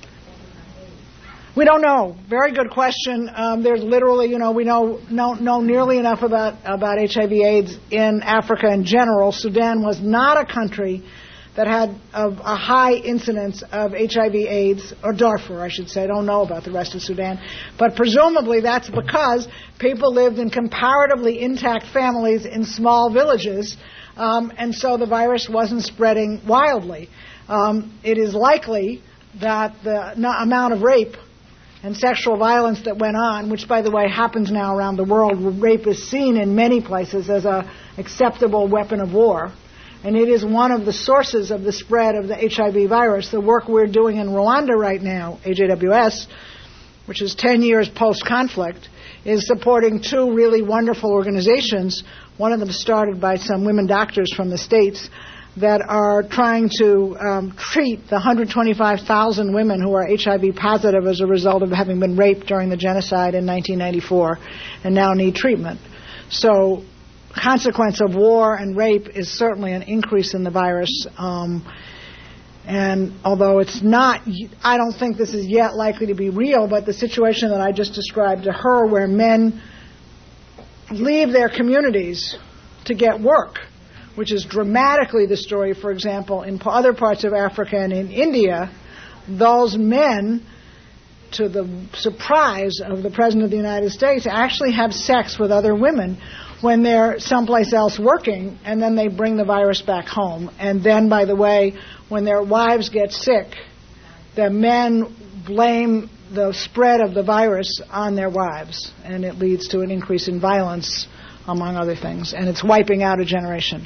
We don't know. Very good question. Um, there's literally, you know, we know, know know nearly enough about about H I V AIDS in Africa in general. Sudan was not a country that had a, a high incidence of H I V AIDS, or Darfur, I should say. I don't know about the rest of Sudan. But presumably that's because people lived in comparatively intact families in small villages, um, and so the virus wasn't spreading wildly. Um, it is likely that the no, amount of rape and sexual violence that went on, which, by the way, happens now around the world. Rape is seen in many places as an acceptable weapon of war. And it is one of the sources of the spread of the H I V virus. The work we're doing in Rwanda right now, A J W S, which is ten years post-conflict, is supporting two really wonderful organizations. One of them started by some women doctors from the States that are trying to um, treat the one hundred twenty-five thousand women who are H I V positive as a result of having been raped during the genocide in nineteen ninety-four and now need treatment. So, consequence of war and rape is certainly an increase in the virus. Um, and although it's not, I don't think this is yet likely to be real, but the situation that I just described to her where men leave their communities to get work, which is dramatically the story, for example, in other parts of Africa and in India, those men to the surprise of the President of the United States, actually have sex with other women when they're someplace else working, and then they bring the virus back home. And then, by the way, when their wives get sick, the men blame the spread of the virus on their wives, and it leads to an increase in violence, among other things, and it's wiping out a generation.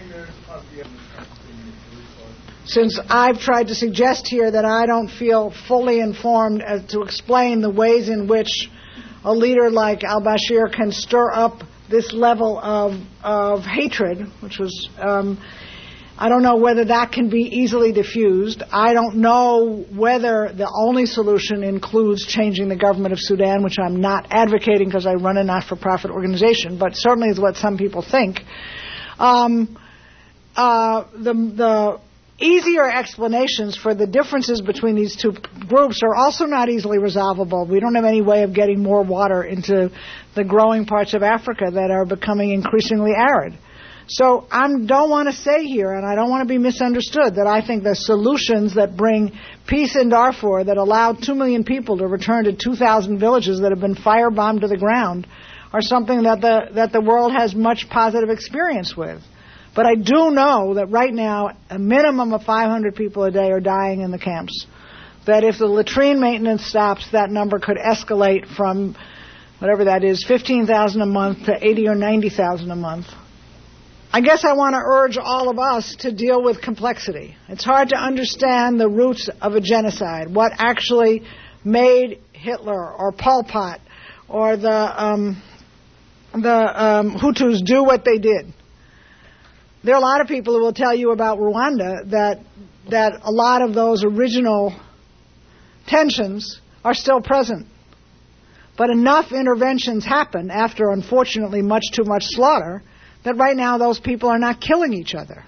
Since I've tried to suggest here that I don't feel fully informed as to explain the ways in which a leader like al-Bashir can stir up this level of of hatred, which was, um, I don't know whether that can be easily diffused. I don't know whether the only solution includes changing the government of Sudan, which I'm not advocating because I run a not-for-profit organization, but certainly is what some people think. Um, uh, the the easier explanations for the differences between these two groups are also not easily resolvable. We don't have any way of getting more water into the growing parts of Africa that are becoming increasingly arid. So I don't want to say here, and I don't want to be misunderstood, that I think the solutions that bring peace in Darfur, that allow two million people to return to two thousand villages that have been firebombed to the ground, are something that the that the world has much positive experience with. But I do know that right now, a minimum of five hundred people a day are dying in the camps. That if the latrine maintenance stops, that number could escalate from whatever that is, fifteen thousand a month to eighty or ninety thousand a month. I guess I want to urge all of us to deal with complexity. It's hard to understand the roots of a genocide, what actually made Hitler or Pol Pot or the um, the um, Hutus do what they did. There are a lot of people who will tell you about Rwanda that that a lot of those original tensions are still present. But enough interventions happen after, unfortunately, much too much slaughter that right now those people are not killing each other.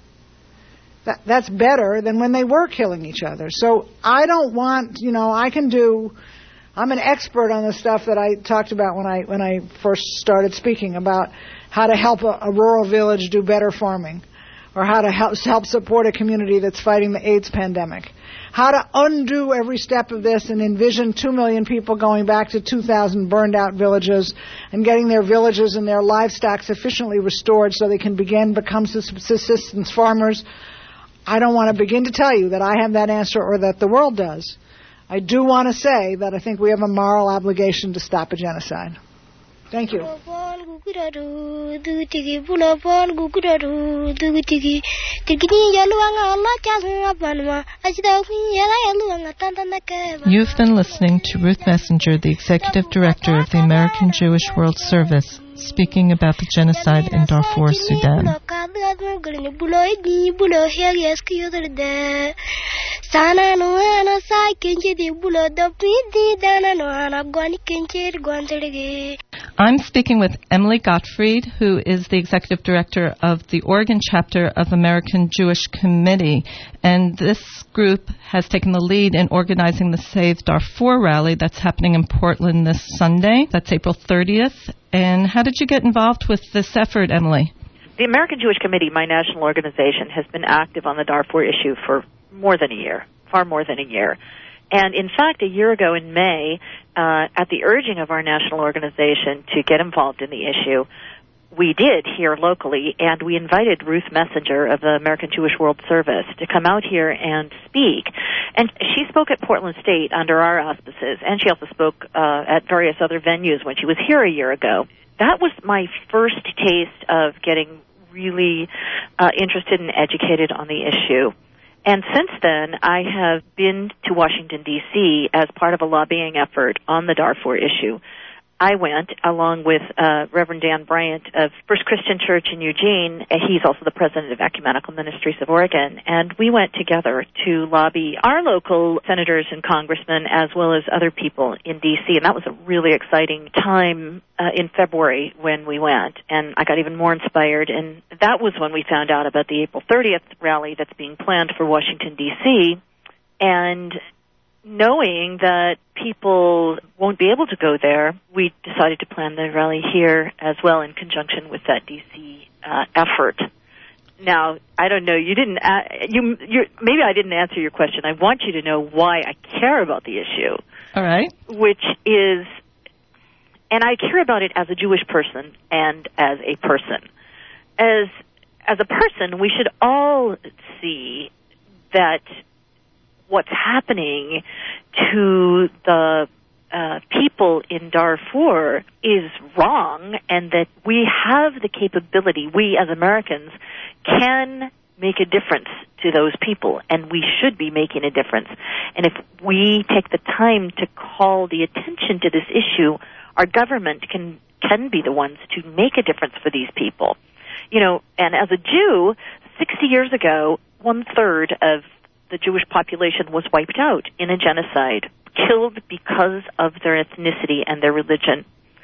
That, that's better than when they were killing each other. So I don't want, you know, I can do, I'm an expert on the stuff that I talked about when I when I first started speaking about how to help a, a rural village do better farming, or how to help, help support a community that's fighting the AIDS pandemic. How to undo every step of this and envision two million people going back to two thousand burned out villages and getting their villages and their livestock sufficiently restored so they can begin become subsistence farmers. I don't want to begin to tell you that I have that answer or that the world does. I do want to say that I think we have a moral obligation to stop a genocide. Thank you. You've been listening to Ruth Messinger, the Executive Director of the American Jewish World Service, speaking about the genocide in Darfur, Sudan. I'm speaking with Emily Gottfried, who is the Executive Director of the Oregon chapter of American Jewish Committee. And this group has taken the lead in organizing the Save Darfur rally that's happening in Portland this Sunday. That's April thirtieth. And how did you get involved with this effort, Emily? The American Jewish Committee, my national organization, has been active on the Darfur issue for more than a year, far more than a year. And in fact, a year ago in May, uh, at the urging of our national organization to get involved in the issue, we did here locally, and we invited Ruth Messinger of the American Jewish World Service to come out here and speak. And she spoke at Portland State under our auspices, and she also spoke uh, at various other venues when she was here a year ago. That was my first taste of getting really uh, interested and educated on the issue. And since then, I have been to Washington, D C as part of a lobbying effort on the Darfur issue. I went, along with uh, Reverend Dan Bryant of First Christian Church in Eugene. He's also the president of Ecumenical Ministries of Oregon. And we went together to lobby our local senators and congressmen as well as other people in D C. And that was a really exciting time uh, in February when we went. And I got even more inspired. And that was when we found out about the April thirtieth rally that's being planned for Washington, D C. And knowing that people won't be able to go there, we decided to plan the rally here as well in conjunction with that D C uh, effort. Now, I don't know. You didn't. Uh, you. You. Maybe I didn't answer your question. I want you to know why I care about the issue. All right. Which is, and I care about it as a Jewish person and as a person. As as a person, we should all see that what's happening to the uh, people in Darfur is wrong, and that we have the capability, we as Americans, can make a difference to those people, and we should be making a difference. And if we take the time to call the attention to this issue, our government can can be the ones to make a difference for these people. You know, and as a Jew, sixty years ago, one-third of the Jewish population was wiped out in a genocide, killed because of their ethnicity and their religion.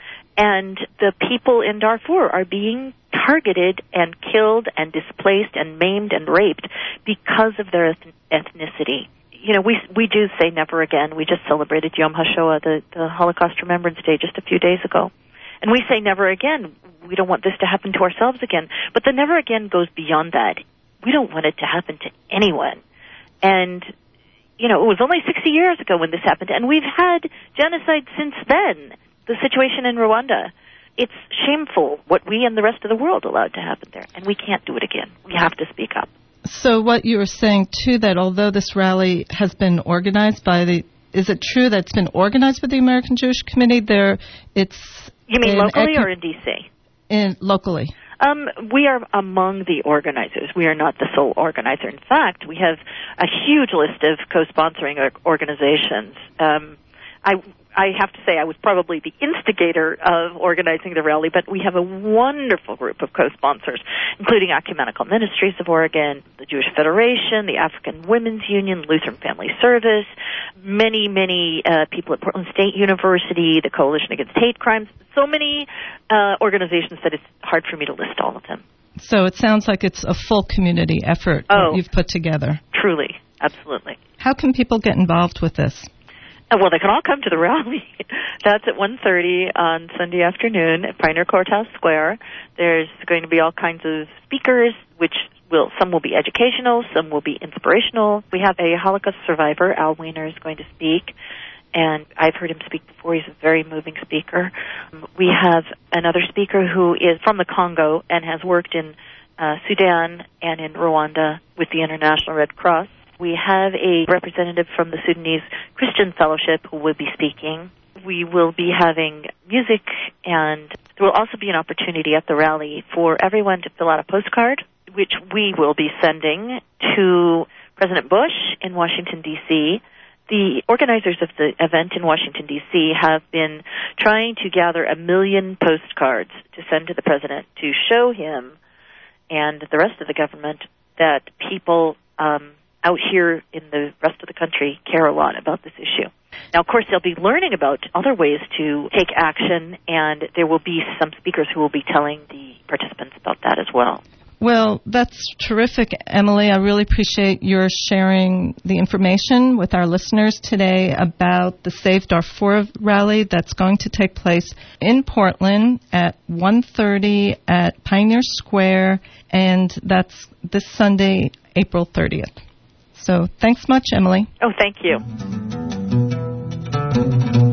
And the people in Darfur are being targeted and killed and displaced and maimed and raped because of their eth- ethnicity. You know, we we Jews say never again. We just celebrated Yom HaShoah, the, the Holocaust Remembrance Day, just a few days ago. And we say never again. We don't want this to happen to ourselves again. But the never again goes beyond that. We don't want it to happen to anyone. And, you know, it was only sixty years ago when this happened, and we've had genocide since then. The situation in Rwanda, it's shameful what we and the rest of the world allowed to happen there, and we can't do it again. We have to speak up. So what you were saying, too, that although this rally has been organized by the, is it true that it's been organized by the American Jewish Committee? There, it's You mean locally eco- or in D C? In locally. Um, we are among the organizers. We are not the sole organizer. In fact, we have a huge list of co-sponsoring organizations. Um, I I have to say I was probably the instigator of organizing the rally, but we have a wonderful group of co-sponsors, including Ecumenical Ministries of Oregon, the Jewish Federation, the African Women's Union, Lutheran Family Service, many, many uh, people at Portland State University, the Coalition Against Hate Crimes, so many uh, organizations that it's hard for me to list all of them. So it sounds like it's a full community effort oh, that you've put together. Truly, absolutely. How can people get involved with this? Well, they can all come to the rally. That's at one thirty on Sunday afternoon at Pioneer Courthouse Square. There's going to be all kinds of speakers, which will some will be educational, some will be inspirational. We have a Holocaust survivor, Al Weiner, is going to speak, and I've heard him speak before. He's a very moving speaker. We have another speaker who is from the Congo and has worked in uh, Sudan and in Rwanda with the International Red Cross. We have a representative from the Sudanese Christian Fellowship who will be speaking. We will be having music, and there will also be an opportunity at the rally for everyone to fill out a postcard, which we will be sending to President Bush in Washington, D C. The organizers of the event in Washington, D C have been trying to gather a million postcards to send to the president to show him and the rest of the government that people um, out here in the rest of the country care a lot about this issue. Now, of course, they'll be learning about other ways to take action, and there will be some speakers who will be telling the participants about that as well. Well, that's terrific, Emily. I really appreciate your sharing the information with our listeners today about the Save Darfur rally that's going to take place in Portland at one thirty at Pioneer Square, and that's this Sunday, April thirtieth. So thanks much, Emily. Oh, thank you.